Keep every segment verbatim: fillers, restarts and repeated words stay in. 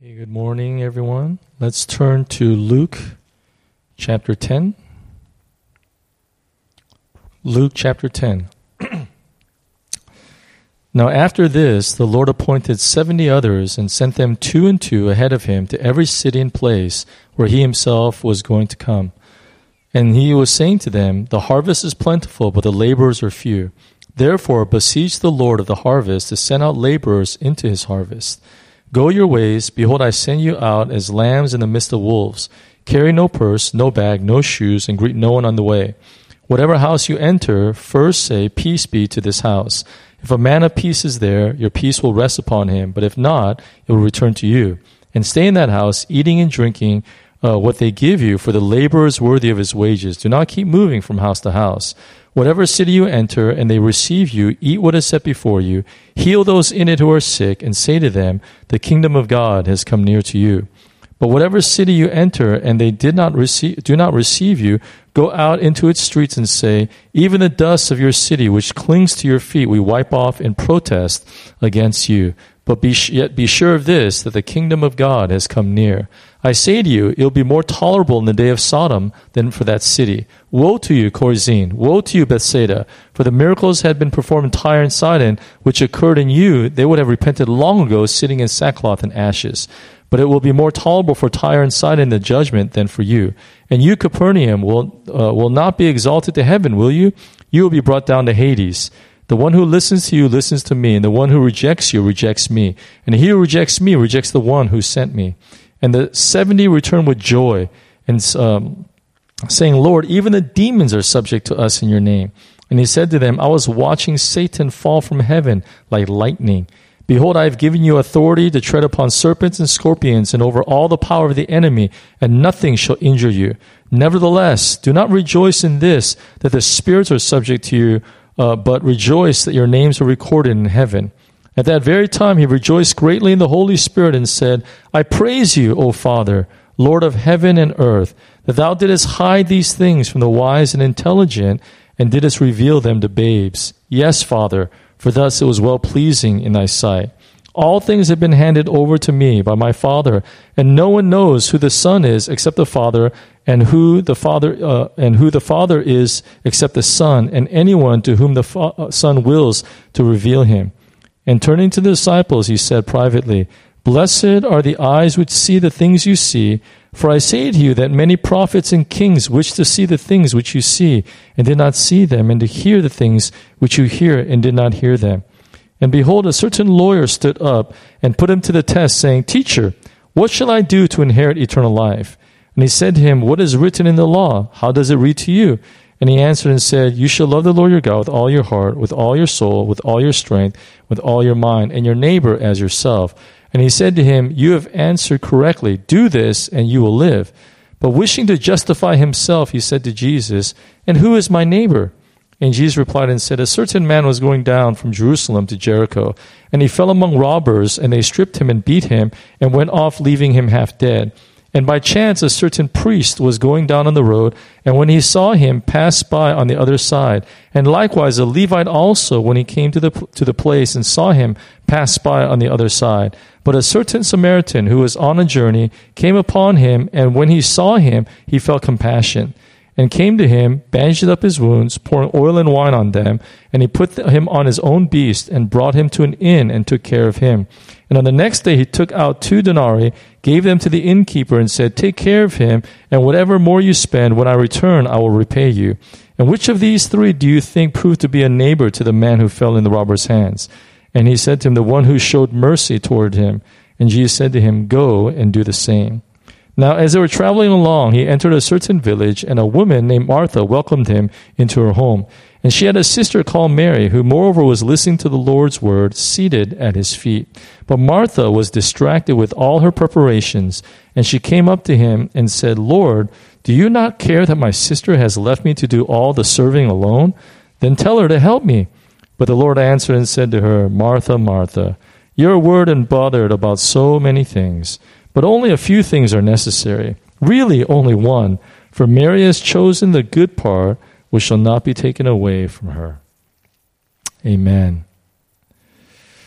Hey, good morning, everyone. Let's turn to Luke chapter ten. Luke chapter ten. Now after this, the Lord appointed seventy others and sent them two and two ahead of him to every city and place where he himself was going to come. And he was saying to them, The harvest is plentiful, but the laborers are few. Therefore beseech the Lord of the harvest to send out laborers into his harvest. Go your ways, behold, I send you out as lambs in the midst of wolves. Carry no purse, no bag, no shoes, and greet no one on the way. Whatever house you enter, first say, Peace be to this house. If a man of peace is there, your peace will rest upon him, but if not, it will return to you. And stay in that house, eating and drinking uh, what they give you, for the laborer is worthy of his wages. Do not keep moving from house to house. Whatever city you enter, and they receive you, eat what is set before you, heal those in it who are sick, and say to them, The kingdom of God has come near to you. But whatever city you enter, and they did not receive, do not receive you, go out into its streets and say, Even the dust of your city, which clings to your feet, we wipe off in protest against you. But be, yet be sure of this, that the kingdom of God has come near. I say to you, it will be more tolerable in the day of Sodom than for that city. Woe to you, Chorazin! Woe to you, Bethsaida! For the miracles had been performed in Tyre and Sidon, which occurred in you, they would have repented long ago, sitting in sackcloth and ashes. But it will be more tolerable for Tyre and Sidon in the judgment than for you. And you, Capernaum, will uh, will not be exalted to heaven, will you? You will be brought down to Hades. The one who listens to you listens to me, and the one who rejects you rejects me. And he who rejects me rejects the one who sent me. And the seventy returned with joy, and um, saying, Lord, even the demons are subject to us in your name. And he said to them, I was watching Satan fall from heaven like lightning. Behold, I have given you authority to tread upon serpents and scorpions and over all the power of the enemy, and nothing shall injure you. Nevertheless, do not rejoice in this, that the spirits are subject to you, uh, but rejoice that your names are recorded in heaven. At that very time he rejoiced greatly in the Holy Spirit and said, I praise you, O Father, Lord of heaven and earth, that thou didst hide these things from the wise and intelligent, and didst reveal them to babes. Yes, Father, for thus it was well-pleasing in thy sight. All things have been handed over to me by my Father, and no one knows who the Son is except the Father, and who the Father uh, and who the Father is except the Son, and anyone to whom the fa- Son wills to reveal him. And turning to the disciples, he said privately, Blessed are the eyes which see the things you see, for I say to you that many prophets and kings wished to see the things which you see, and did not see them, and to hear the things which you hear, and did not hear them. And behold, a certain lawyer stood up, and put him to the test, saying, Teacher, what shall I do to inherit eternal life? And he said to him, What is written in the law? How does it read to you? And he answered and said, You shall love the Lord your God with all your heart, with all your soul, with all your strength, with all your mind, and your neighbor as yourself. And he said to him, You have answered correctly. Do this, and you will live. But wishing to justify himself, he said to Jesus, And who is my neighbor? And Jesus replied and said, A certain man was going down from Jerusalem to Jericho, and he fell among robbers, and they stripped him and beat him, and went off, leaving him half dead. And by chance a certain priest was going down on the road, and when he saw him, passed by on the other side. And likewise a Levite also, when he came to the to the place and saw him, passed by on the other side. But a certain Samaritan who was on a journey came upon him, and when he saw him, he felt compassion, and came to him, bandaged up his wounds, pouring oil and wine on them, and he put him on his own beast, and brought him to an inn, and took care of him. And on the next day he took out two denarii, gave them to the innkeeper, and said, Take care of him, and whatever more you spend, when I return, I will repay you. And which of these three do you think proved to be a neighbor to the man who fell in the robber's hands? And he said to him, The one who showed mercy toward him. And Jesus said to him, Go and do the same. Now as they were traveling along, he entered a certain village, and a woman named Martha welcomed him into her home. And she had a sister called Mary, who moreover was listening to the Lord's word, seated at his feet. But Martha was distracted with all her preparations, and she came up to him and said, Lord, do you not care that my sister has left me to do all the serving alone? Then tell her to help me. But the Lord answered and said to her, Martha, Martha, you're worried and bothered about so many things, but only a few things are necessary. Really only one, for Mary has chosen the good part, which shall not be taken away from her. Amen.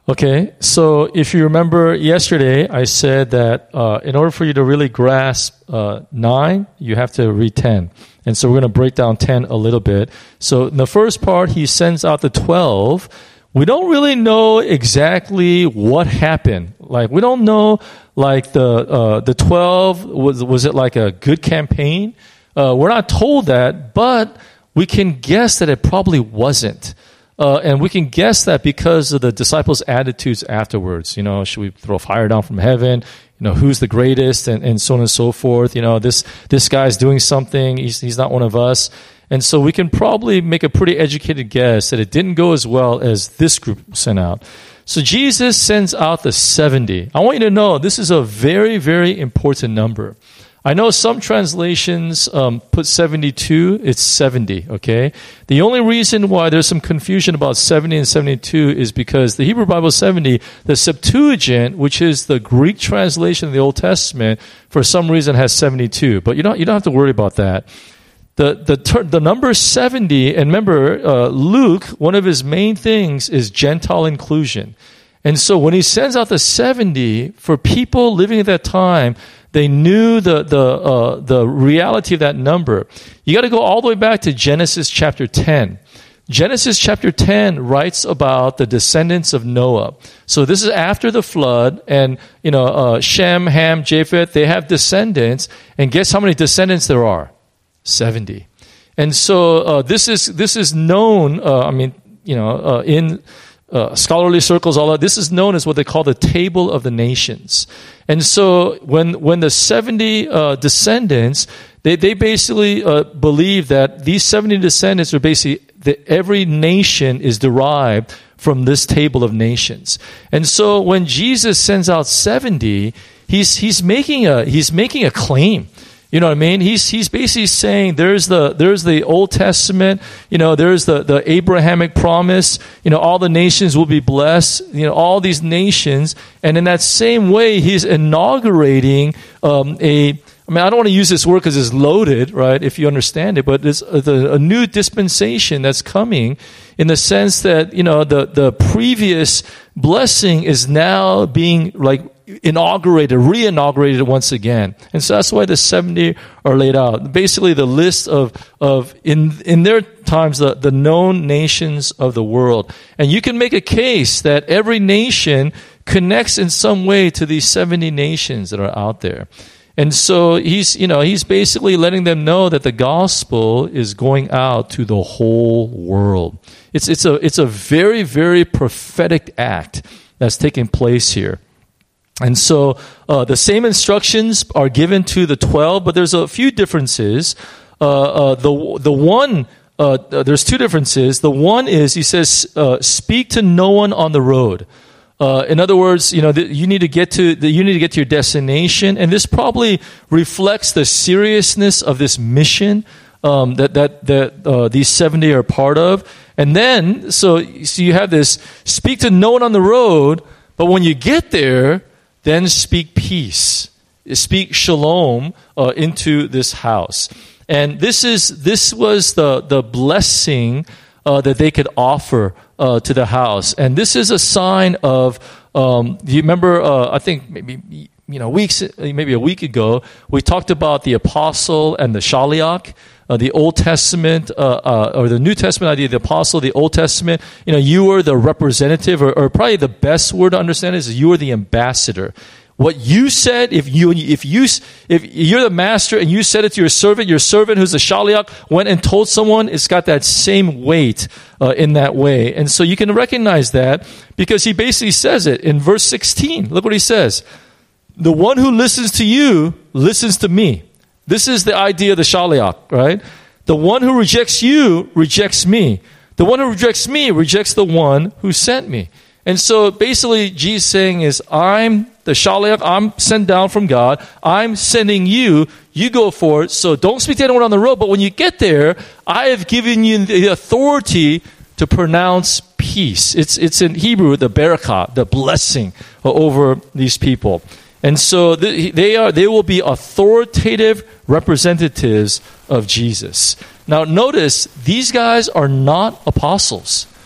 Okay, so if you remember yesterday, I said that uh, in order for you to really grasp uh, nine, you have to read ten. And so we're going to break down ten a little bit. So in the first part, he sends out the twelve. We don't really know exactly what happened. Like, we don't know, like, the uh, the twelve, was, was it like a good campaign? Uh, we're not told that, but we can guess that it probably wasn't. Uh, and we can guess that because of the disciples' attitudes afterwards. You know, should we throw fire down from heaven? You know, who's the greatest, and, and so on and so forth. You know, this this guy's doing something. He's he's not one of us. And so we can probably make a pretty educated guess that it didn't go as well as this group sent out. So Jesus sends out the seventy. I want you to know this is a very, very important number. I know some translations um, put seventy-two, it's seventy, okay? The only reason why there's some confusion about seventy and seventy-two is because the Hebrew Bible seventy, the Septuagint, which is the Greek translation of the Old Testament, for some reason has seventy-two. But you don't, you don't have to worry about that. The the ter- the number seventy, and remember, uh, Luke, one of his main things is Gentile inclusion. And so when he sends out the seventy, for people living at that time, they knew the the uh, the reality of that number. You got to go all the way back to Genesis chapter ten. Genesis chapter ten writes about the descendants of Noah. So this is after the flood, and you know uh, Shem, Ham, Japheth, they have descendants, and guess how many descendants there are? seventy. And so uh, this is this is known. Uh, I mean, you know, uh, in Uh, scholarly circles, all that. This is known as what they call the Table of the Nations. And so when when the seventy uh, descendants, they, they basically uh, believe that these seventy descendants are basically, that every nation is derived from this Table of Nations. And so when Jesus sends out seventy, he's he's making a he's making a claim. You know what I mean? He's he's basically saying there's the there's the Old Testament, you know, there's the, the Abrahamic promise, you know, all the nations will be blessed, you know, all these nations. And in that same way, he's inaugurating um, a, I mean, I don't want to use this word because it's loaded, right, if you understand it, but it's a, a new dispensation that's coming in the sense that, you know, the, the previous blessing is now being like inaugurated, re-inaugurated once again. And so that's why the seventy are laid out. Basically the list of, of in in their times, the, the known nations of the world. And you can make a case that every nation connects in some way to these seventy nations that are out there. And so he's, you know, he's basically letting them know that the gospel is going out to the whole world. It's it's a it's a very, very prophetic act that's taking place here. And so uh, the same instructions are given to the twelve, but there's a few differences. Uh, uh, the the one uh, there's two differences. The one is he says, uh, "Speak to no one on the road." Uh, in other words, you know, the, you need to get to the, you need to get to your destination, and this probably reflects the seriousness of this mission um, that that that uh, these seventy are part of. And then, so so you have this: speak to no one on the road, but when you get there, then speak peace, speak shalom uh, into this house. And this is this was the the blessing uh, that they could offer uh, to the house. And this is a sign of. Um, do you remember? Uh, I think maybe you know weeks, maybe a week ago, we talked about the apostle and the shaliach. Uh, the Old Testament, uh, uh, or the New Testament idea, the apostle, the Old Testament, you know, you were the representative, or, or probably the best word to understand is you were the ambassador. What you said, if you, if you, if you're the master and you said it to your servant, your servant who's a shaliach went and told someone, it's got that same weight uh, in that way. And so you can recognize that because he basically says it in verse sixteen. Look what he says. The one who listens to you listens to me. This is the idea of the shaliach, right? The one who rejects you rejects me. The one who rejects me rejects the one who sent me. And so basically Jesus saying is, I'm the shaliach, I'm sent down from God. I'm sending you. You go for it. So don't speak to anyone on the road. But when you get there, I have given you the authority to pronounce peace. It's it's in Hebrew, the barakah, the blessing over these people. And so they are they will be authoritative representatives of Jesus. Now notice, these guys are not apostles.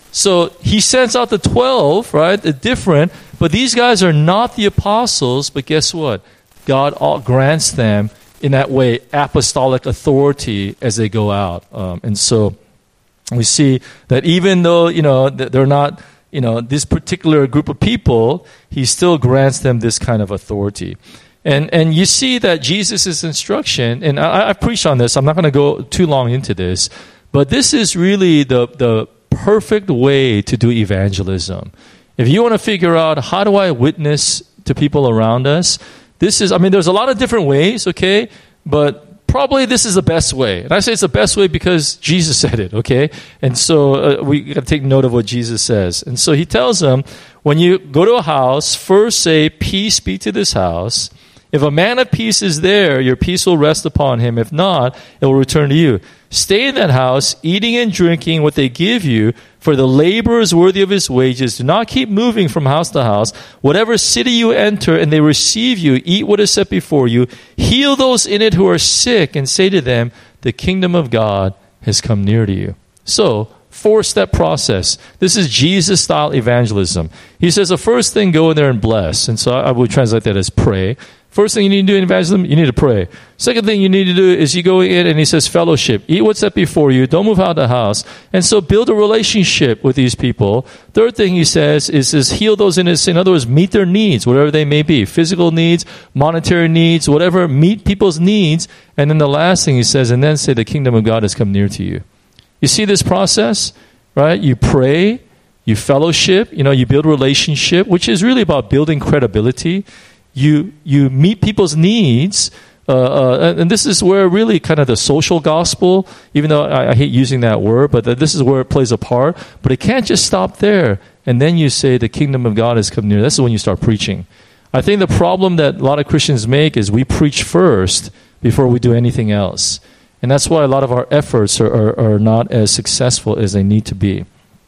So he sends out the twelve, right? They're different, but these guys are not the apostles, but guess what? God all grants them, in that way, apostolic authority as they go out. Um, and so we see that even though, you know, they're not, you know, this particular group of people, he still grants them this kind of authority. And and you see that Jesus' instruction, and I, I preached on this, I'm not going to go too long into this, but this is really the the perfect way to do evangelism. If you want to figure out, how do I witness to people around us, this is, I mean, there's a lot of different ways, okay, but probably this is the best way. And I say it's the best way because Jesus said it, okay? And so uh, we got to take note of what Jesus says. And so he tells them, when you go to a house, first say, peace be to this house. If a man of peace is there, your peace will rest upon him. If not, it will return to you. Stay in that house, eating and drinking what they give you, for the laborer is worthy of his wages. Do not keep moving from house to house. Whatever city you enter and they receive you, eat what is set before you. Heal those in it who are sick, and say to them, the kingdom of God has come near to you. So, four-step process. This is Jesus-style evangelism. He says the first thing, go in there and bless. And so I would translate that as pray. First thing you need to do in evangelism, you need to pray. Second thing you need to do is you go in and he says fellowship. Eat what's set before you. Don't move out of the house. And so build a relationship with these people. Third thing he says is, is heal those in his sin. In other words, meet their needs, whatever they may be. Physical needs, monetary needs, whatever. Meet people's needs. And then the last thing he says, and then say the kingdom of God has come near to you. You see this process, right? You pray, you fellowship, you know, you build relationship, which is really about building credibility. You you meet people's needs, uh, uh, and this is where really kind of the social gospel, even though I, I hate using that word, but this is where it plays a part. But it can't just stop there. And then you say the kingdom of God has come near. This is when you start preaching. I think the problem that a lot of Christians make is we preach first before we do anything else. And that's why a lot of our efforts are, are, are not as successful as they need to be.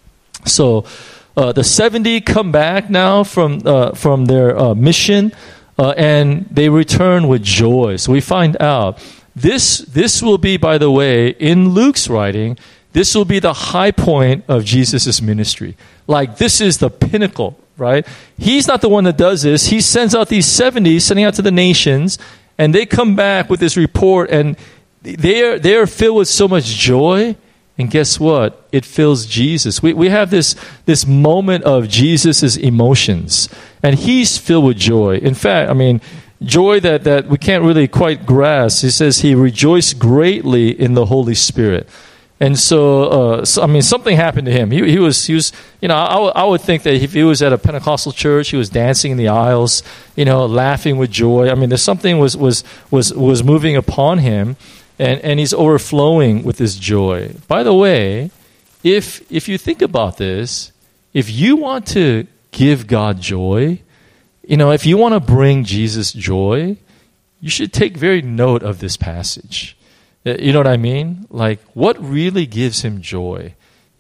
So uh, the seventy come back now from uh, from their uh, mission, uh, and they return with joy. So we find out this this will be, by the way, in Luke's writing, this will be the high point of Jesus' ministry. Like, this is the pinnacle, right? He's not the one that does this. He sends out these seventy, sending out to the nations, and they come back with this report, and they are, they are filled with so much joy. And guess what? It fills Jesus. We we have this, this moment of Jesus' emotions. And he's filled with joy. In fact, I mean, joy that, that we can't really quite grasp. He says he rejoiced greatly in the Holy Spirit. And so, uh, so I mean, something happened to him. He, he was, he was, you know, I, w- I would think that if he was at a Pentecostal church, he was dancing in the aisles, you know, laughing with joy. I mean, there's something was, was, was, was moving upon him. And, and he's overflowing with this joy. By the way, if if you think about this, if you want to give God joy, you know, if you want to bring Jesus joy, you should take very note of this passage. You know what I mean? Like, what really gives him joy?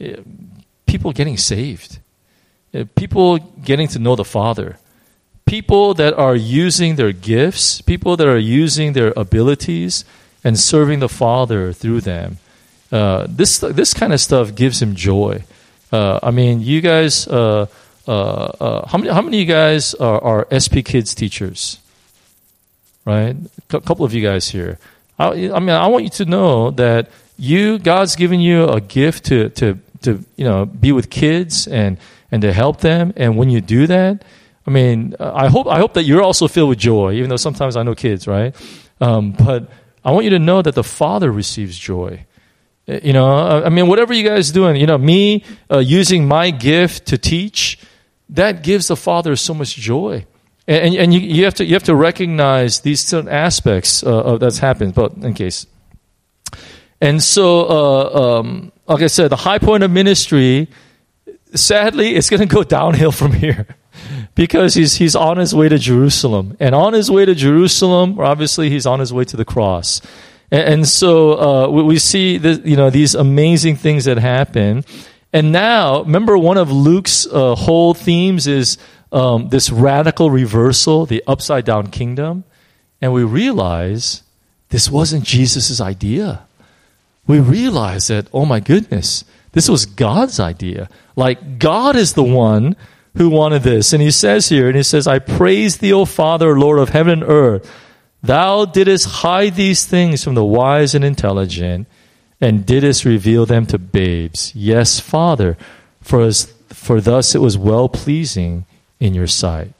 People getting saved. People getting to know the Father. People that are using their gifts. People that are using their abilities and serving the Father through them. Uh, this this kind of stuff gives him joy. Uh, I mean, you guys, uh, uh, uh, how many how many of you guys are, are S P Kids teachers? Right, a couple of you guys here. I, I mean, I want you to know that you God's given you a gift to to to you know be with kids and and to help them. And when you do that, I mean, I hope I hope that you're also filled with joy. Even though sometimes I know kids, right? Um, but I want you to know that the Father receives joy. You know, I mean, whatever you guys doing, you know, me uh, using my gift to teach, that gives the Father so much joy. And, and you, you have to you have to recognize these certain aspects uh, of that's happened. But in case, and so, uh, um, like I said, the high point of ministry, sadly, it's going to go downhill from here. Because he's he's on his way to Jerusalem. And on his way to Jerusalem, obviously he's on his way to the cross. And, and so uh, we, we see the, you know these amazing things that happen. And now, remember one of Luke's uh, whole themes is um, this radical reversal, the upside down kingdom. And we realize this wasn't Jesus' idea. We realize that, oh my goodness, This was God's idea. Like, God is the one who wanted this. And he says here, and he says, I praise thee, O Father, Lord of heaven and earth. Thou didst hide these things from the wise and intelligent, and didst reveal them to babes. Yes, Father, for, as, for thus it was well-pleasing in your sight.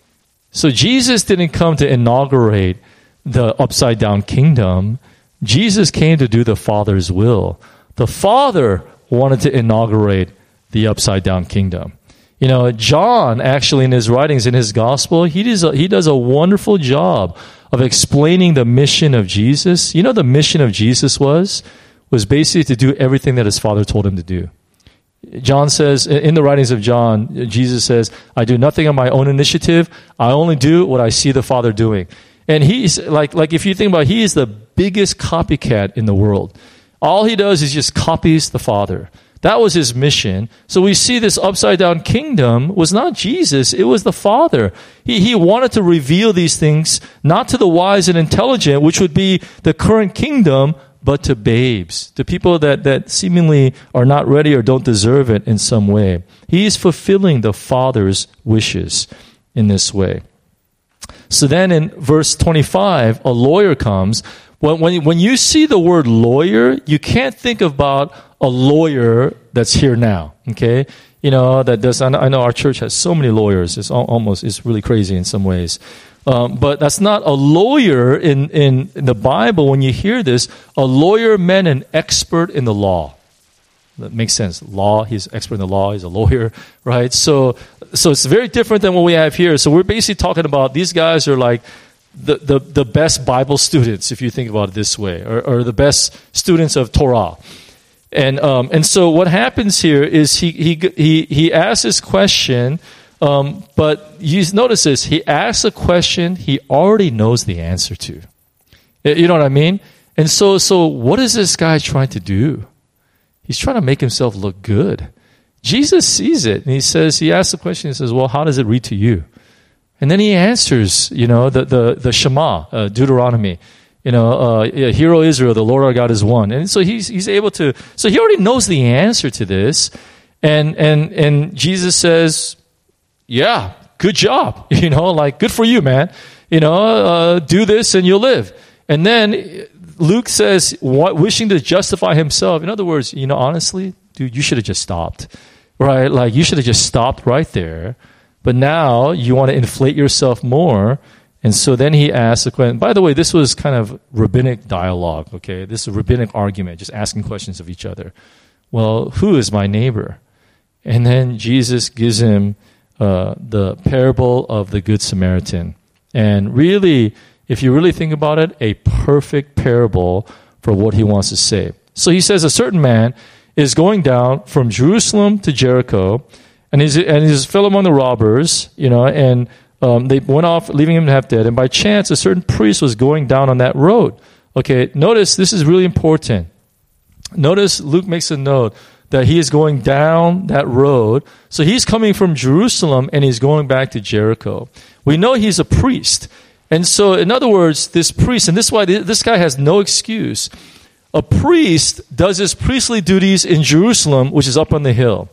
So Jesus didn't come to inaugurate the upside-down kingdom. Jesus came to do the Father's will. The Father wanted to inaugurate the upside-down kingdom. You know, John, actually, in his writings, in his gospel, he does a, he does a wonderful job of explaining the mission of Jesus. You know, the mission of Jesus was, was basically to do everything that his Father told him to do. John says, in the writings of John, Jesus says, I do nothing on my own initiative. I only do what I see the Father doing. And he's, like, like if you think about it, he is the biggest copycat in the world. All he does is just copies the Father. That was his mission. So we see this upside-down kingdom was not Jesus, it was the Father. He, he wanted to reveal these things, not to the wise and intelligent, which would be the current kingdom, but to babes, to people that, that seemingly are not ready or don't deserve it in some way. He is fulfilling the Father's wishes in this way. So then in verse twenty-five, a lawyer comes. When, when, when you see the word lawyer, you can't think about a lawyer that's here now, okay? You know, that does, I know our church has so many lawyers. It's almost, it's really crazy in some ways. Um, but that's not a lawyer in, in, in the Bible. When you hear this, a lawyer meant an expert in the law. That makes sense. Law, he's expert in the law, he's a lawyer, right? So, so it's very different than what we have here. So we're basically talking about these guys are like the, the, the best Bible students, if you think about it this way, or, or the best students of Torah. And um, and so what happens here is he he he he asks this question, um, but you notice this, he asks a question he already knows the answer to. You know what I mean? And so so what is this guy trying to do? He's trying to make himself look good. Jesus sees it, and he says, he asks the question, he says, well, how does it read to you? And then he answers, you know, the the, the Shema, uh, Deuteronomy. You know, uh, yeah, Hear, O Israel, the Lord our God is one. And so he's he's able to, so he already knows the answer to this. And and and Jesus says, yeah, good job. You know, like, good for you, man. You know, uh, do this and you'll live. And then Luke says, what, wishing to justify himself. In other words, you know, honestly, dude, you should have just stopped. Right? Like, you should have just stopped right there. But now you want to inflate yourself more. And so then he asks a question. By the way, this was kind of rabbinic dialogue, okay? This is a rabbinic argument, just asking questions of each other. Well, who is my neighbor? And then Jesus gives him uh, the parable of the Good Samaritan. And really, if you really think about it, a perfect parable for what he wants to say. So he says a certain man is going down from Jerusalem to Jericho, and he's, and he's fell among the robbers, you know, and Um, they went off, leaving him half dead. And by chance, a certain priest was going down on that road. Okay, notice this is really important. Notice Luke makes a note that he is going down that road. So he's coming from Jerusalem and he's going back to Jericho. We know he's a priest. And so, in other words, this priest, and this is why this guy has no excuse. A priest does his priestly duties in Jerusalem, which is up on the hill.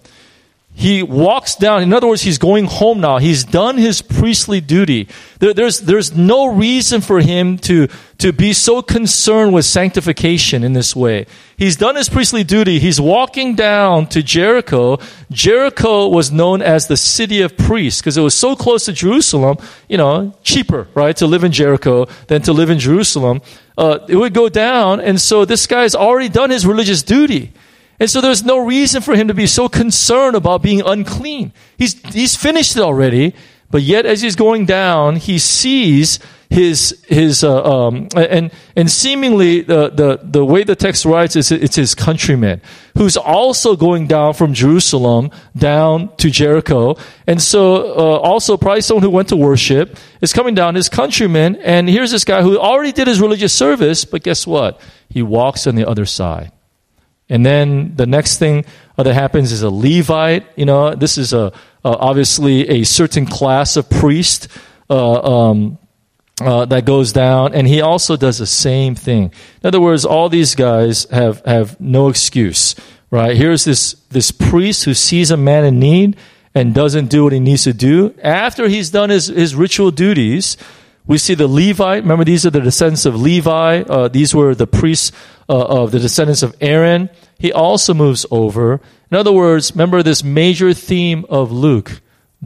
He walks down. In other words, he's going home now. He's done his priestly duty. There, there's, there's no reason for him to, to be so concerned with sanctification in this way. He's done his priestly duty. He's walking down to Jericho. Jericho was known as the city of priests because it was so close to Jerusalem, you know, cheaper, right, to live in Jericho than to live in Jerusalem. Uh, it would go down, and so this guy's already done his religious duty. And so there's no reason for him to be so concerned about being unclean. He's he's finished it already, but yet as he's going down, he sees his his uh, um and and seemingly the the the way the text writes is it's his countryman who's also going down from Jerusalem down to Jericho, and so uh, also probably someone who went to worship is coming down, his countryman, and here's this guy who already did his religious service, but guess what? He walks on the other side. And then the next thing that happens is a Levite. You know, this is a uh, obviously a certain class of priest. Uh, um, uh, that goes down, and he also does the same thing. In other words, all these guys have, have no excuse, right? Here's this, this priest who sees a man in need and doesn't do what he needs to do. After he's done his, his ritual duties, we see the Levite. Remember, these are the descendants of Levi. Uh, these were the priests uh, of the descendants of Aaron. He also moves over. In other words, remember this major theme of Luke.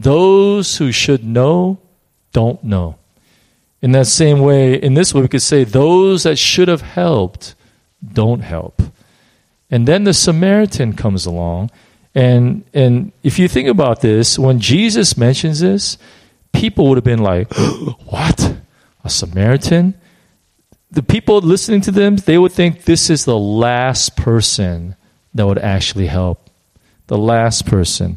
Those who should know, don't know. In that same way, in this way, we could say those that should have helped, don't help. And then the Samaritan comes along. And and if you think about this, when Jesus mentions this, people would have been like, what? A Samaritan? The people listening to them, they would think this is the last person that would actually help. The last person.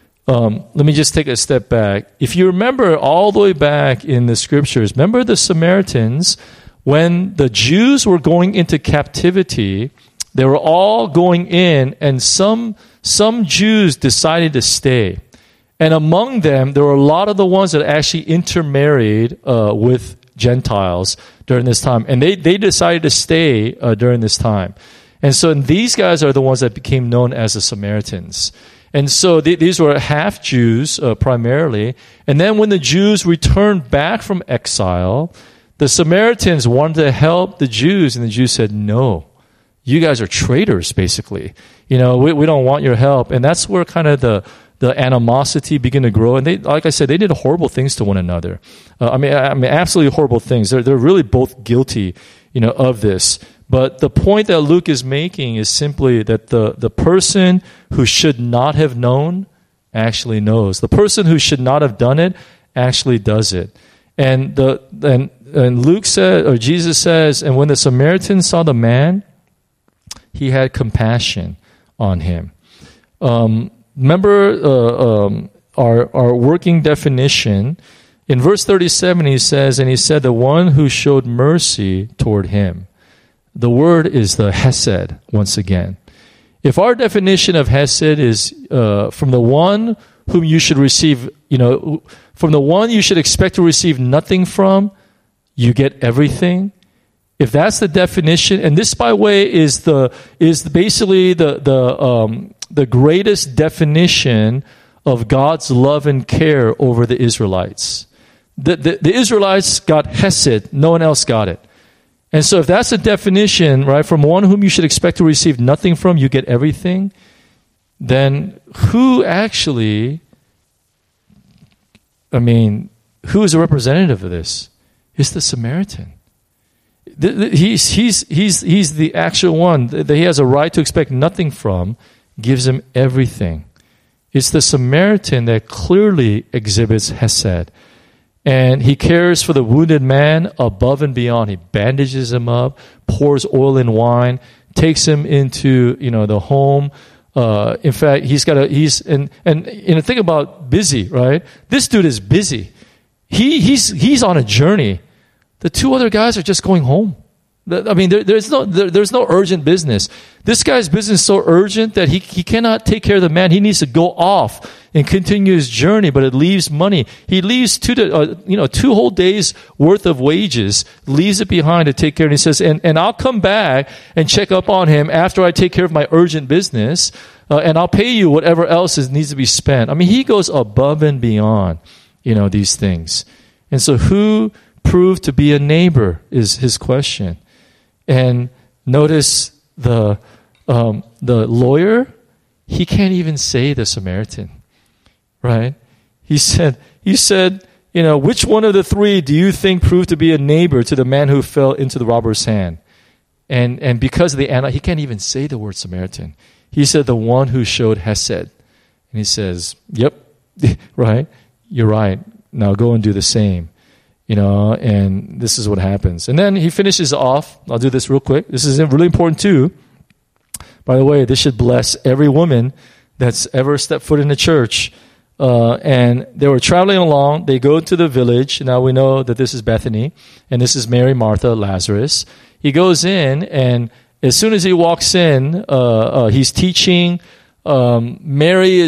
Um, let me just take a step back. If you remember all the way back in the scriptures, remember the Samaritans, when the Jews were going into captivity, they were all going in, and some some Jews decided to stay. And among them, there were a lot of the ones that actually intermarried uh, with Gentiles during this time. And they, they decided to stay uh, during this time. And so these guys are the ones that became known as the Samaritans. And so th- these were half Jews uh, primarily. And then when the Jews returned back from exile, the Samaritans wanted to help the Jews, and the Jews said, no, you guys are traitors, basically. You know, we, we don't want your help. And that's where kind of the the animosity began to grow. And they, like I said, they did horrible things to one another. Uh, I mean, I mean, absolutely horrible things. They're, they're really both guilty, you know, of this. But the point that Luke is making is simply that the, the person who should not have known actually knows. The person who should not have done it actually does it. And the and, and Luke said, or Jesus says, and when the Samaritan saw the man, he had compassion on him. Um, remember uh, um, our our working definition. In verse thirty-seven, he says, and he said, the one who showed mercy toward him. The word is the hesed, once again. If our definition of hesed is uh, from the one whom you should receive, you know, from the one you should expect to receive nothing from, you get everything. If that's the definition, and this, by the way, is the is basically the the um, the greatest definition of God's love and care over the Israelites. The, the the Israelites got hesed; no one else got it. And so, if that's the definition, right, from one whom you should expect to receive nothing from, you get everything. Then who actually? I mean, who is a representative of this? It's the Samaritan. He's, he's, he's, he's the actual one that he has a right to expect nothing from, gives him everything. It's the Samaritan that clearly exhibits hesed. And he cares for the wounded man above and beyond. He bandages him up, pours oil and wine, takes him into, you know, the home. Uh, in fact, he's got a, he's, and, and, you know, think about busy, right? This dude is busy. He, he's, he's on a journey. The two other guys are just going home. I mean, there, there's no there, there's no urgent business. This guy's business is so urgent that he, he cannot take care of the man. He needs to go off and continue his journey, but it leaves money. He leaves two to, uh, you know two whole days worth of wages, leaves it behind to take care. And he says, and, and I'll come back and check up on him after I take care of my urgent business, uh, and I'll pay you whatever else is, needs to be spent. I mean, he goes above and beyond, you know, these things. And so who proved to be a neighbor is his question. And notice the um, the lawyer, he can't even say the Samaritan, right? He said, he said, you know, which one of the three do you think proved to be a neighbor to the man who fell into the robber's hand? And and because of the anna, he can't even say the word Samaritan. He said the one who showed hesed. And he says, yep, right, you're right. Now go and do the same. You know, and this is what happens. And then he finishes off. I'll do this real quick. This is really important too. By the way, this should bless every woman that's ever stepped foot in the church. Uh, and they were traveling along. They go to the village. Now we know that this is Bethany, and this is Mary, Martha, Lazarus. He goes in, and as soon as he walks in, uh, uh, he's teaching. Um, Mary is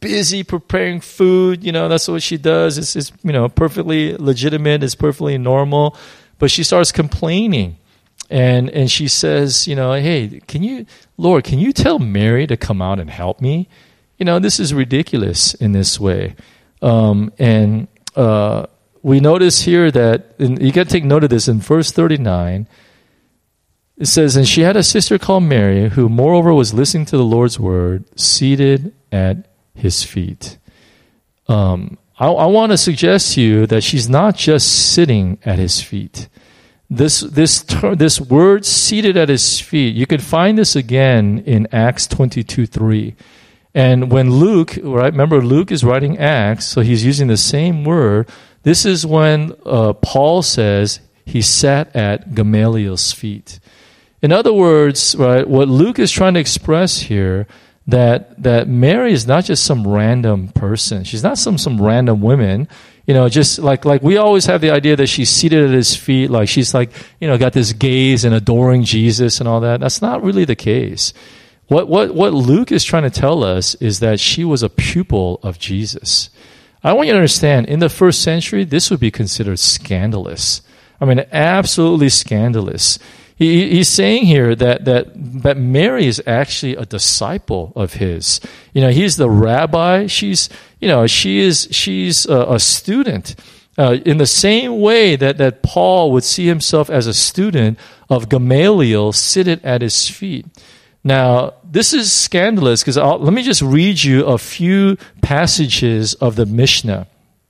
busy preparing food. You know, that's what she does. It's, it's, you know, perfectly legitimate. It's perfectly normal. But she starts complaining. And and she says, you know, hey, can you, Lord, can you tell Mary to come out and help me? You know, this is ridiculous in this way. Um, and uh, we notice here that, and you got to take note of this in verse thirty-nine. It says, and she had a sister called Mary, who moreover was listening to the Lord's word, seated at his feet. Um, I, I want to suggest to you that she's not just sitting at his feet. This this ter- this word seated at his feet, you can find this again in Acts twenty-two three. And when Luke, right, remember Luke is writing Acts, so he's using the same word. This is when uh, Paul says he sat at Gamaliel's feet. In other words, right, what Luke is trying to express here, that that Mary is not just some random person. She's not some some random woman. You know, just like like we always have the idea that she's seated at his feet, like she's like, you know, got this gaze and adoring Jesus and all that. That's not really the case. What what what Luke is trying to tell us is that she was a pupil of Jesus. I want you to understand, in the first century, this would be considered scandalous. I mean, absolutely scandalous. He, he's saying here that, that that Mary is actually a disciple of his. You know, he's the rabbi. She's, you know, she is she's a, a student. Uh, in the same way that, that Paul would see himself as a student of Gamaliel seated at his feet. Now, this is scandalous because let me just read you a few passages of the Mishnah.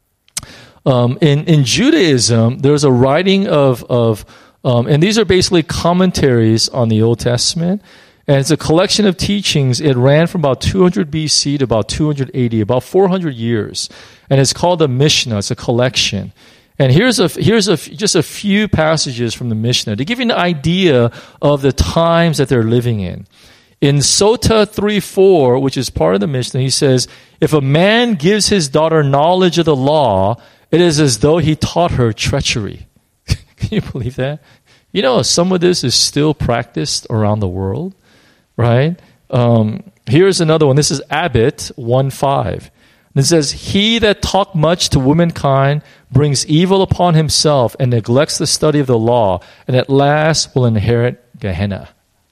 Um, in in Judaism, there's a writing of of Um, and these are basically commentaries on the Old Testament. And it's a collection of teachings. It ran from about two hundred B C to about two hundred A D, about four hundred years. And it's called the Mishnah. It's a collection. And here's a, here's a, just a few passages from the Mishnah to give you an idea of the times that they're living in. In Sota three four, which is part of the Mishnah, he says, if a man gives his daughter knowledge of the law, it is as though he taught her treachery. Can you believe that? You know, some of this is still practiced around the world, right? Um, here's another one. This is Abbott one five. It says, he that talk much to womankind brings evil upon himself and neglects the study of the law, and at last will inherit Gehenna.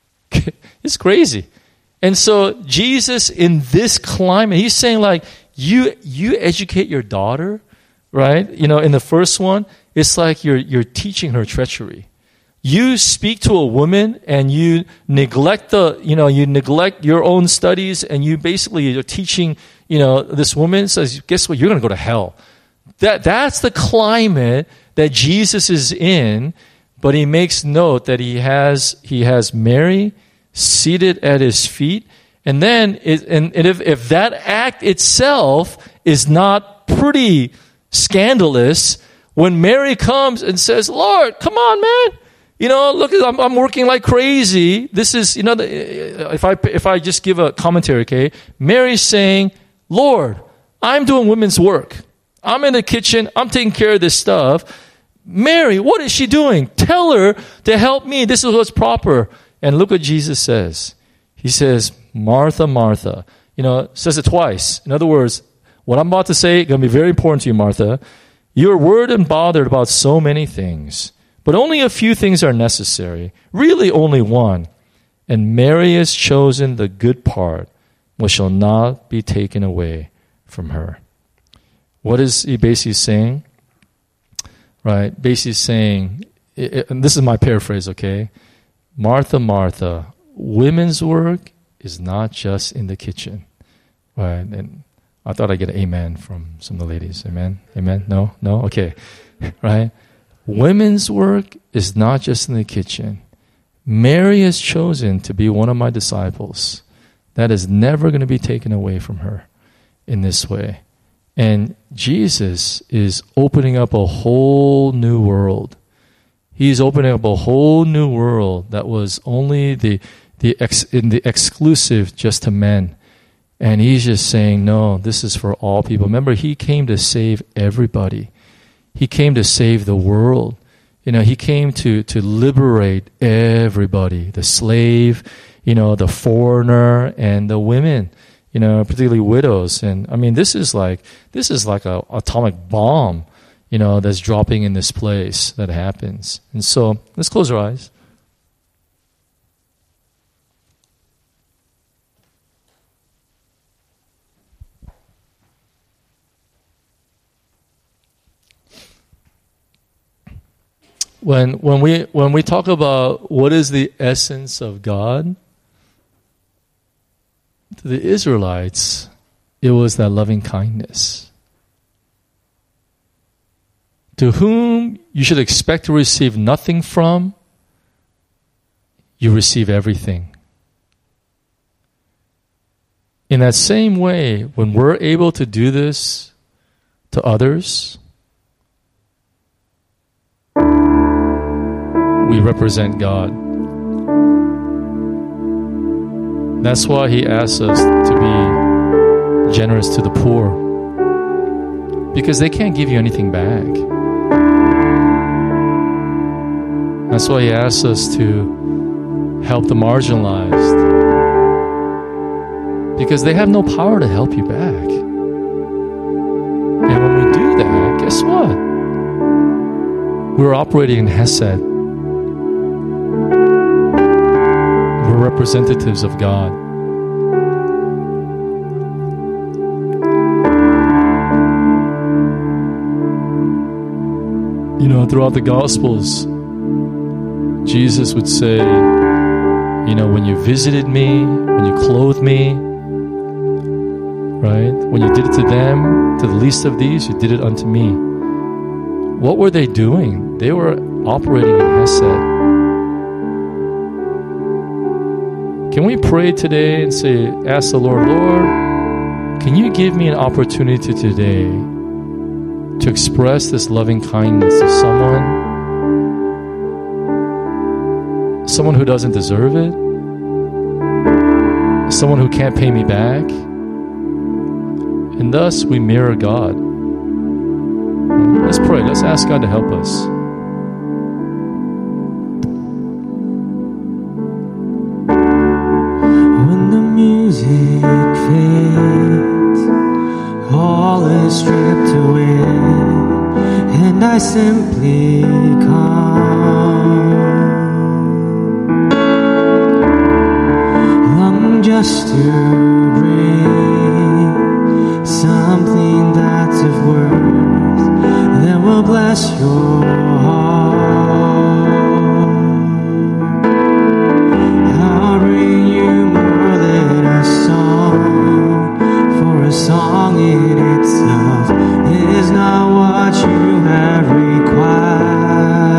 It's crazy. And so Jesus, in this climate, he's saying like, you you educate your daughter, right? You know, in the first one, it's like you're you're teaching her treachery. You speak to a woman and you neglect the, you know, you neglect your own studies and you basically are teaching, you know, this woman says, guess what? You're going to go to hell. That that's the climate that Jesus is in, but he makes note that he has he has Mary seated at his feet. And then it, and, and if if that act itself is not pretty scandalous, when Mary comes and says, Lord, come on, man. You know, look, I'm, I'm working like crazy. This is, you know, the, if I if I just give a commentary, okay? Mary's saying, Lord, I'm doing women's work. I'm in the kitchen. I'm taking care of this stuff. Mary, what is she doing? Tell her to help me. This is what's proper. And look what Jesus says. He says, Martha, Martha. You know, says it twice. In other words, what I'm about to say is going to be very important to you, Martha. You're worried and bothered about so many things, but only a few things are necessary. Really only one. And Mary has chosen the good part, which shall not be taken away from her. What is he basically saying? Right? Basically saying, and this is my paraphrase, okay? Martha, Martha, women's work is not just in the kitchen. Right? And I thought I'd get an amen from some of the ladies. Amen? Amen? No? No? Okay. Right? Women's work is not just in the kitchen. Mary has chosen to be one of my disciples. That is never going to be taken away from her in this way. And Jesus is opening up a whole new world. He's opening up a whole new world that was only the, the ex, in the exclusive just to men. And he's just saying, no, this is for all people. Remember, he came to save everybody. He came to save the world. You know, he came to, to liberate everybody, the slave, you know, the foreigner, and the women. you know, particularly widows. And I mean, this is like this is like a atomic bomb, you know, that's dropping in this place that happens. And so let's close our eyes. When when we when we talk about what is the essence of God, to the Israelites, it was that loving kindness. To whom you should expect to receive nothing from, you receive everything. In that same way, when we're able to do this to others, we represent God. That's why He asks us to be generous to the poor, because they can't give you anything back. That's why He asks us to help the marginalized, because they have no power to help you back. And when we do that, guess what? We're operating in Hesed. We're representatives of God. You know, throughout the Gospels, Jesus would say, you know, when you visited me, when you clothed me, right? When you did it to them, to the least of these, you did it unto me. What were they doing? They were operating in Hesed. Can we pray today and say, ask the Lord, Lord, can you give me an opportunity today to express this loving kindness to someone, someone who doesn't deserve it, someone who can't pay me back, and thus we mirror God. Let's pray. Let's ask God to help us. Music fades, all is stripped away, and I simply come, long just to bring something that's of worth that will bless your heart. I'll bring you more than a song, for a song in itself is not what you have required.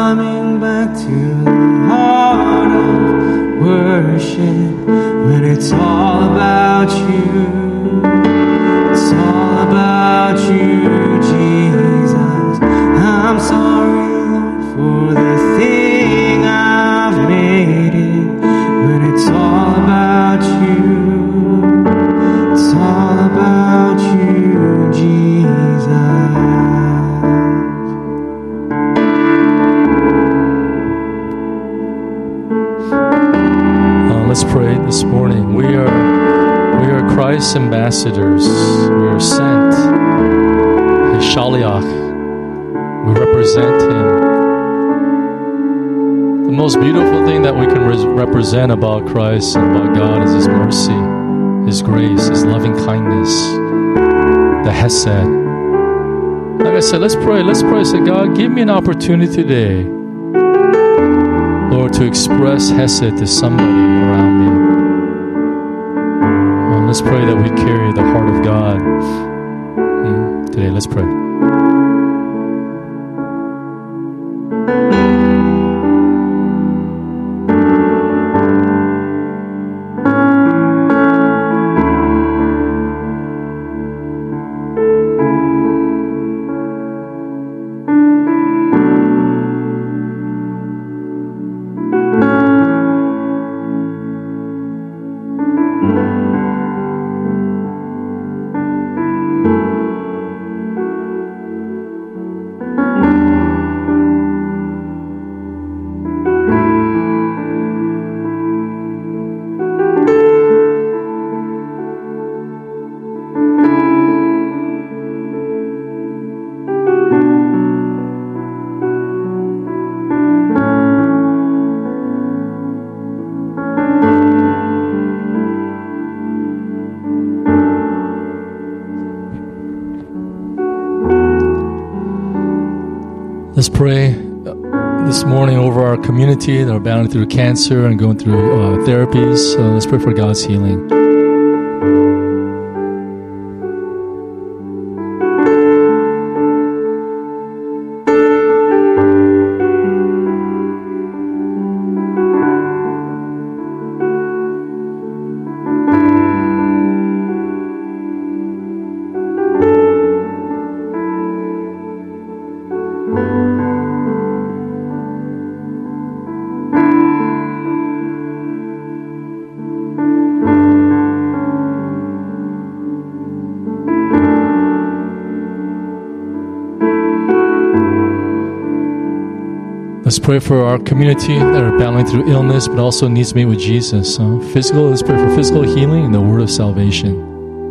coming back to the heart of worship when it's all about you. It's all about you, Jesus. I'm sorry, Lord, for the thing I've made it when it's all about you. It's all about you, Jesus. Uh, let's pray this morning. We are we are Christ's ambassadors. We are sent. His Shaliach. We represent Him. The most beautiful thing that we can re- represent about Christ and about God is His mercy, His grace, His loving kindness, the Hesed. Like I said, let's pray. Let's pray. Say, God, give me an opportunity today, Lord, to express Hesed to somebody around me. Uh, let's pray that we carry the heart of God mm, today. Let's pray. Let's pray this morning over our community that are battling through cancer and going through uh, therapies. So let's pray for God's healing. Let's pray for our community that are battling through illness but also needs to meet with Jesus. Uh, physical, let's pray for physical healing and the word of salvation.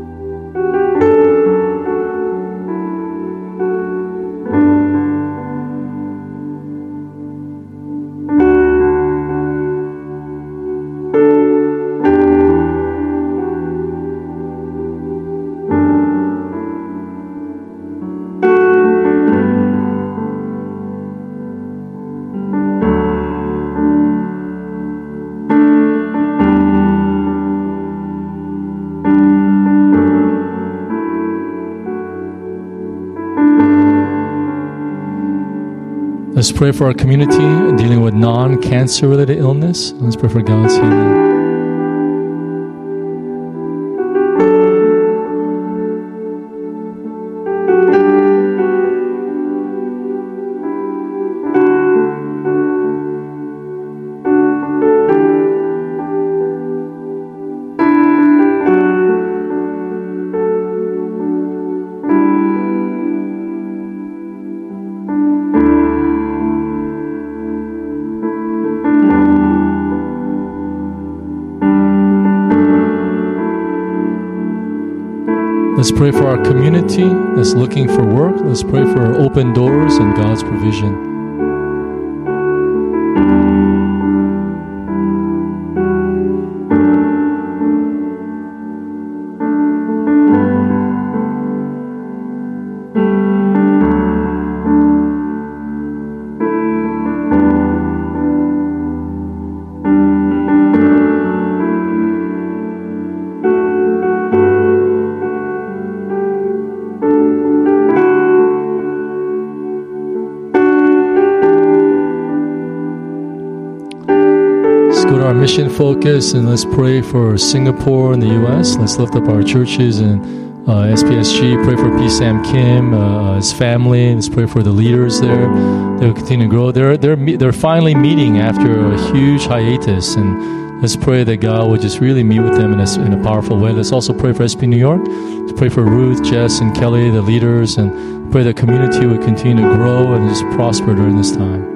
Let's pray for our community dealing with non-cancer related illness. Let's pray for God's healing. Let's pray for our community that's looking for work. Let's pray for open doors and God's provision. our mission focus, and let's pray for Singapore and the U S. Let's lift up our churches and uh, S P S G. Pray for P. Sam Kim, uh, his family. Let's pray for the leaders there. They will continue to grow. They're they're they're finally meeting after a huge hiatus, and let's pray that God would just really meet with them in a, in a powerful way. Let's also pray for S P New York. Let's pray for Ruth, Jess, and Kelly, the leaders, and pray that community would continue to grow and just prosper during this time.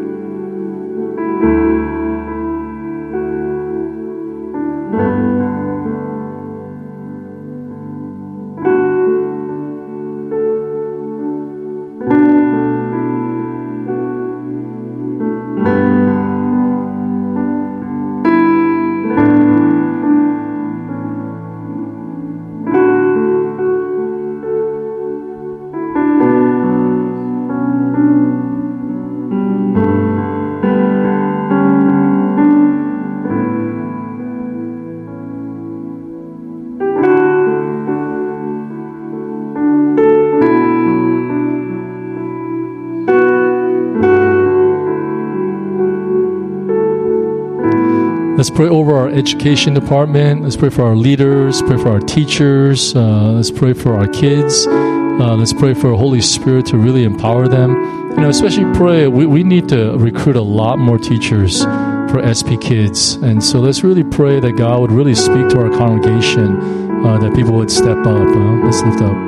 Let's pray over our education department. Let's pray for our leaders. Pray for our teachers. Uh, let's pray for our kids. Uh, let's pray for Holy Spirit to really empower them. You know, especially pray, we, we need to recruit a lot more teachers for S P Kids. And so let's really pray that God would really speak to our congregation, uh, that people would step up. Uh, let's lift up.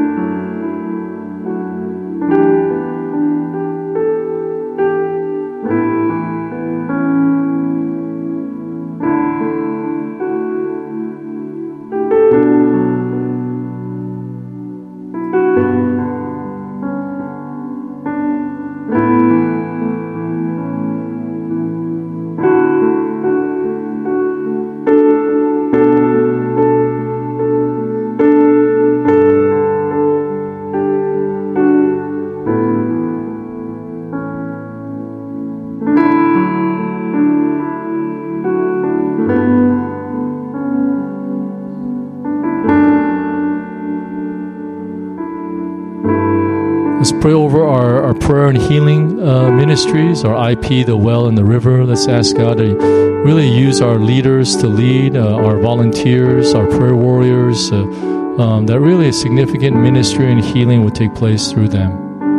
Let's pray over our, our prayer and healing uh, ministries, our I P, the Well and the River. Let's ask God to really use our leaders to lead, uh, our volunteers, our prayer warriors, uh, um, that really a significant ministry and healing would take place through them.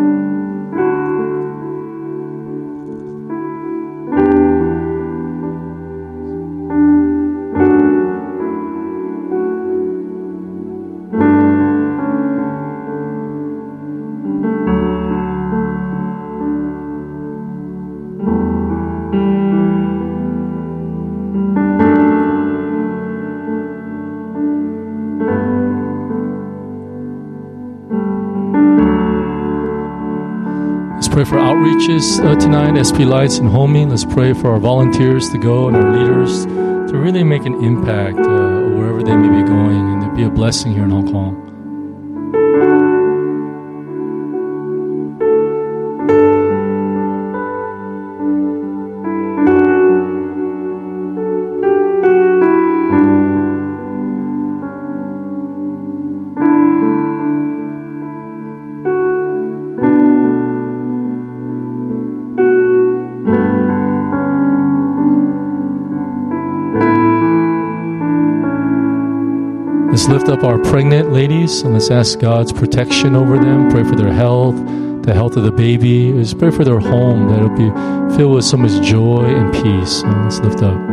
Pray for outreaches uh, tonight, S P Lights and Homie. Let's pray for our volunteers to go and our leaders to really make an impact uh, wherever they may be going and to be a blessing here in Hong Kong. Let's lift up our pregnant ladies and let's ask God's protection over them. Pray for their health, the health of the baby. Let's pray for their home, that it'll be filled with so much joy and peace. And let's lift up.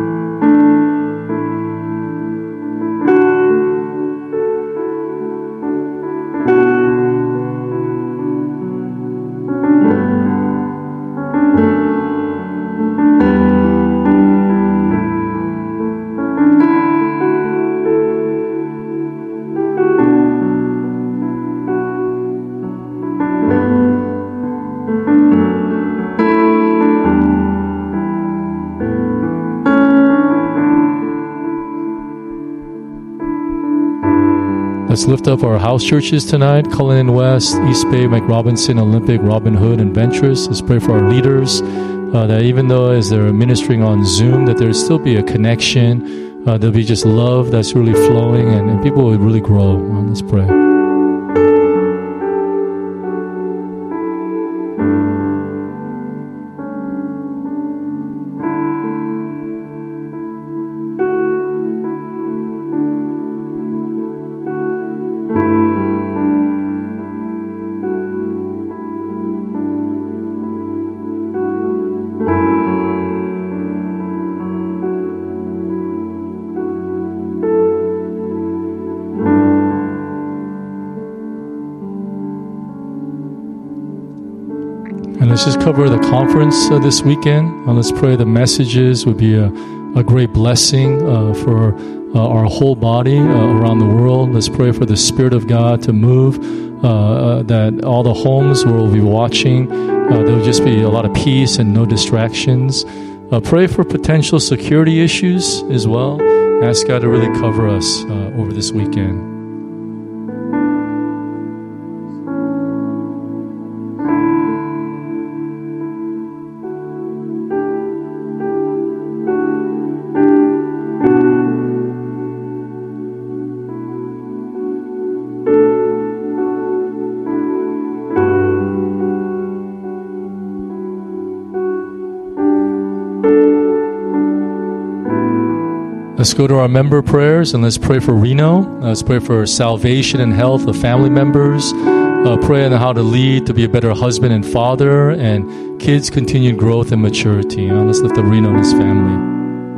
Let's lift up our house churches tonight, Cullinan West, East Bay, Mike Robinson, Olympic, Robin Hood, and Ventress. Let's pray for our leaders, uh, that even though as they're ministering on Zoom, that there still be a connection, uh, there'll be just love that's really flowing, and, and people will really grow. Well, let's pray. let's just cover the conference uh, this weekend. Uh, let's pray the messages would be a, a great blessing uh, for uh, our whole body uh, around the world. Let's pray for the Spirit of God to move, uh, uh, that all the homes where we'll be watching, uh, there will just be a lot of peace and no distractions. Uh, pray for potential security issues as well. Ask God to really cover us uh, over this weekend. Let's go to our member prayers and let's pray for Reno. Uh, let's pray for salvation and health of family members. Uh, pray on how to lead, to be a better husband and father, and kids' continued growth and maturity. Uh, let's lift up Reno and his family.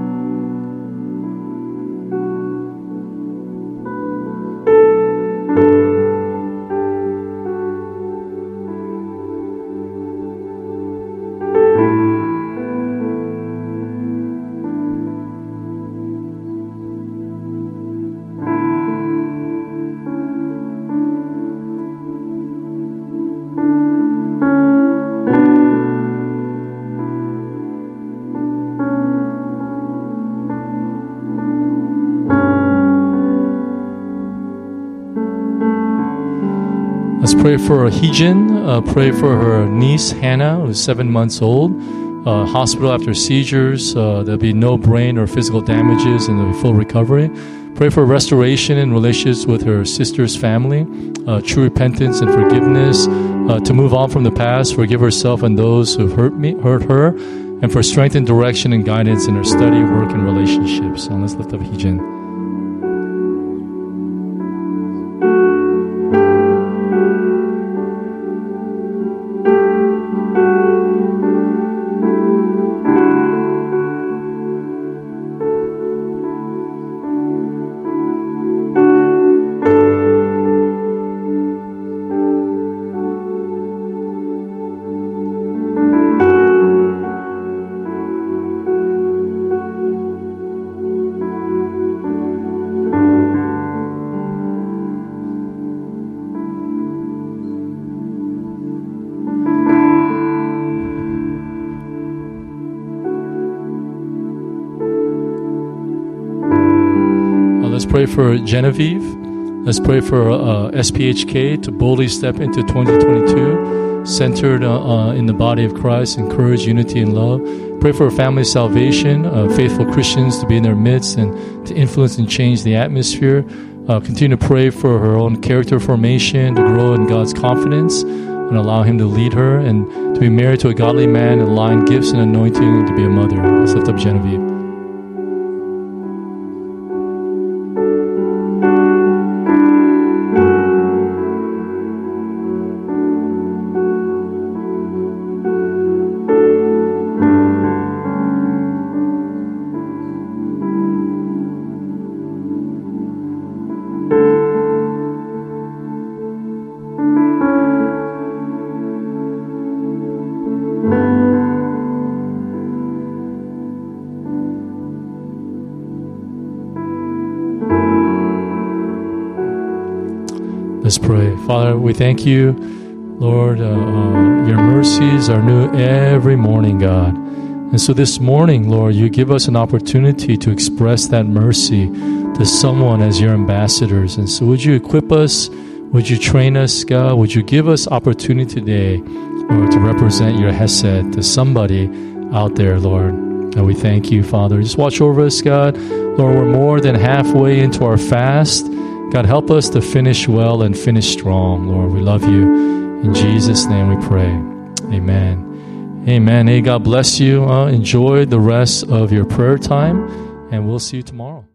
Let's pray for Heejin. Uh, pray for her niece, Hannah, who's seven months old. Uh, hospital after seizures. Uh, there'll be no brain or physical damages and there'll be full recovery. Pray for restoration in relationships with her sister's family. Uh, true repentance and forgiveness. Uh, to move on from the past. Forgive herself and those who've hurt me, hurt her. And for strength and direction and guidance in her study, work, and relationships. So let's lift up Heejin. Let's pray for Genevieve. Let's pray for uh, S P H K to boldly step into twenty twenty-two, centered uh, uh, in the body of Christ, encourage unity and love. Pray for her family's salvation, uh, faithful Christians to be in their midst and to influence and change the atmosphere. Uh, continue to pray for her own character formation, to grow in God's confidence and allow Him to lead her, and to be married to a godly man and align gifts and anointing, and to be a mother. Let's lift up Genevieve. Let's pray. Father, we thank you, Lord. Uh, uh, your mercies are new every morning, God. And so this morning, Lord, you give us an opportunity to express that mercy to someone as your ambassadors. And so would you equip us? Would you train us, God? Would you give us opportunity today, Lord, to represent your Hesed to somebody out there, Lord? And we thank you, Father. Just watch over us, God. Lord, we're more than halfway into our fast. God, help us to finish well and finish strong, Lord. We love you. In Jesus' name we pray. Amen. Amen. Hey, God bless you. Uh, enjoy the rest of your prayer time, and we'll see you tomorrow.